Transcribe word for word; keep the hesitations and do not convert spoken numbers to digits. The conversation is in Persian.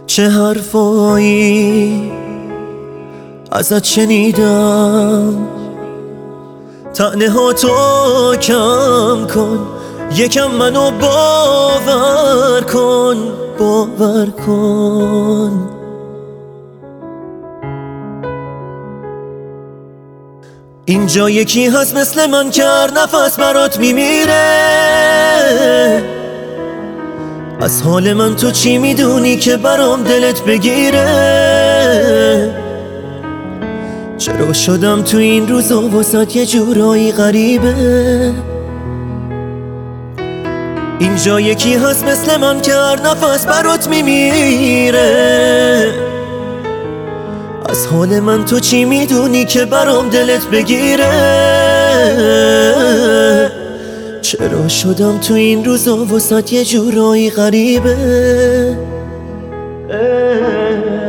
چه حرفایی ازت شنیدم، طعنه ها تو کم کن، یکم منو باور کن، باور کن. اینجا یکی هست مثل من که هر نفس برات میمیره. از حال من تو چی میدونی که برام دلت بگیره؟ چرا شدم تو این روزا واسات یه جورایی غریبه؟ اینجا یکی هست مثل من که هر نفس برات میمیره. از حال من تو چی میدونی که برام دلت بگیره؟ چرا شدم تو این روزا واسات یه جورایی غریبه؟